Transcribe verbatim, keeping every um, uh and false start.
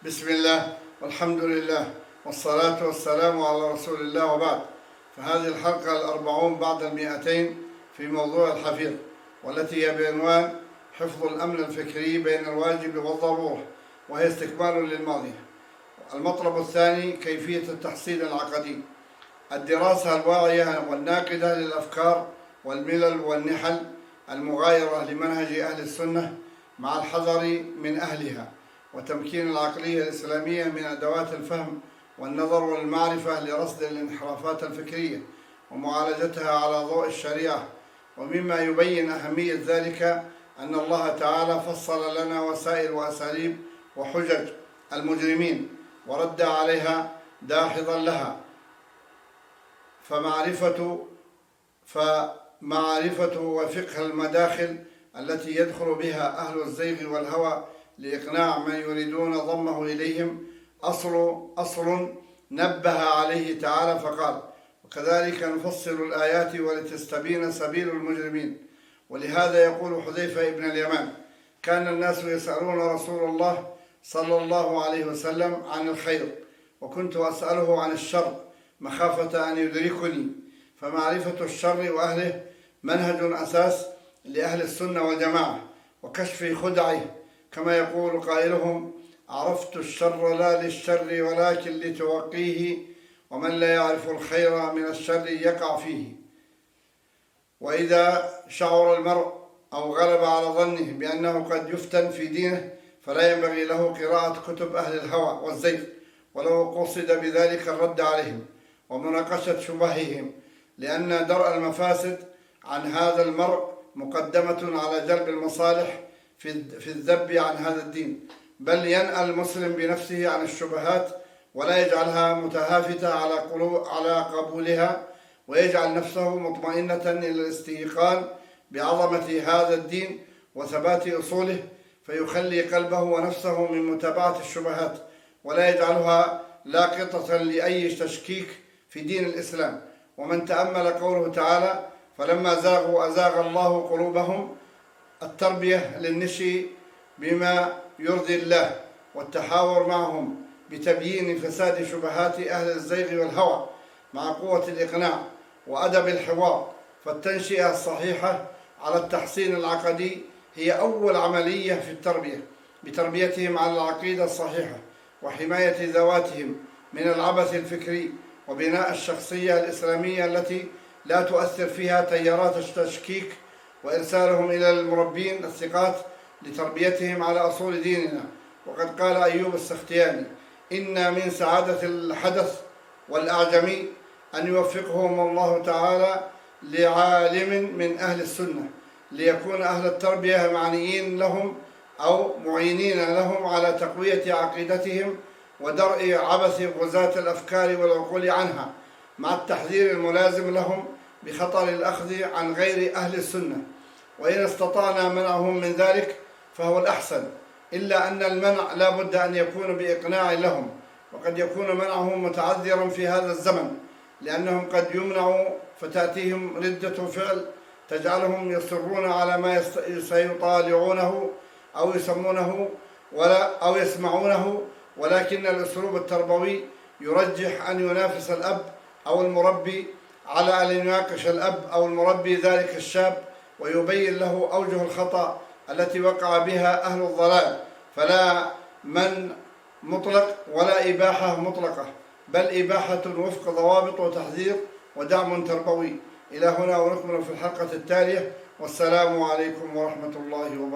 بسم الله والحمد لله والصلاة والسلام على رسول الله، وبعد. فهذه الحلقة الأربعون بعد المئتين في موضوع الحفيظ، والتي هي بعنوان حفظ الأمن الفكري بين الواجب والضرورة، وهي استكمال للماضي. المطلب الثاني كيفية التحصيل العقدي، الدراسة الواعية والناقدة للأفكار والملل والنحل المغايرة لمنهج أهل السنة، مع الحذر من أهلها، وتمكين العقلية الإسلامية من أدوات الفهم والنظر والمعرفة لرصد الانحرافات الفكرية ومعالجتها على ضوء الشريعة. ومما يبين أهمية ذلك أن الله تعالى فصل لنا وسائل وأساليب وحجج المجرمين ورد عليها داحضا لها، فمعرفة فمعرفة وفقه المداخل التي يدخل بها أهل الزيغ والهوى لإقناع من يريدون ضمه إليهم أصل أصل نبه عليه تعالى فقال: وكذلك نفصل الآيات ولتستبين سبيل المجرمين. ولهذا يقول حذيفة بن اليمان: كان الناس يسألون رسول الله صلى الله عليه وسلم عن الخير، وكنت أسأله عن الشر مخافة أن يدركني. فمعرفة الشر وأهله منهج أساس لأهل السنة والجماعة، وكشف خدعه، كما يقول قائلهم: عرفت الشر لا للشر ولكن لتوقيه، ومن لا يعرف الخير من الشر يقع فيه. وإذا شعر المرء أو غلب على ظنه بأنه قد يفتن في دينه، فلا ينبغي له قراءة كتب أهل الهوى والزيغ، ولو قصد بذلك الرد عليهم ومناقشة شبههم، لأن درء المفاسد عن هذا المرء مقدمة على جلب المصالح في الذب عن هذا الدين. بل ينأى المسلم بنفسه عن الشبهات ولا يجعلها متهافتة على على قبولها، ويجعل نفسه مطمئنة إلى الاستيقان بعظمة هذا الدين وثبات أصوله، فيخلي قلبه ونفسه من متابعة الشبهات، ولا يجعلها لاقطة لأي تشكيك في دين الإسلام. ومن تأمل قوله تعالى: فلما زاغوا أزاغ الله قلوبهم، التربية للنشء بما يرضي الله، والتحاور معهم بتبيين فساد شبهات أهل الزيغ والهوى مع قوة الإقناع وأدب الحوار. فالتنشئة الصحيحة على التحسين العقدي هي أول عملية في التربية، بتربيتهم على العقيدة الصحيحة وحماية ذواتهم من العبث الفكري، وبناء الشخصية الإسلامية التي لا تؤثر فيها تيارات التشكيك، وإرسالهم إلى المربين الثقات لتربيتهم على أصول ديننا. وقد قال أيوب السختياني: إن من سعادة الحدث والأعجمي أن يوفقهم الله تعالى لعالم من أهل السنة، ليكون أهل التربية معنيين لهم أو معينين لهم على تقوية عقيدتهم ودرء عبث غزاة الأفكار والعقول عنها، مع التحذير الملازم لهم بخطر الأخذ عن غير أهل السنة. وإن استطعنا منعهم من ذلك فهو الأحسن، إلا أن المنع لا بد أن يكون بإقناع لهم، وقد يكون منعهم متعذرا في هذا الزمن، لأنهم قد يمنعوا فتأتيهم ردة فعل تجعلهم يصرون على ما سيطالعونه أو يسمونه ولا أو يسمعونه، ولكن الأسلوب التربوي يرجح أن ينافس الأب أو المربي على أن يناقش الأب أو المربي ذلك الشاب ويبين له أوجه الخطأ التي وقع بها أهل الضلال. فلا من مطلق ولا إباحة مطلقة، بل إباحة وفق ضوابط وتحذير ودعم تربوي. إلى هنا ونكمل في الحلقة التالية، والسلام عليكم ورحمة الله وبركاته.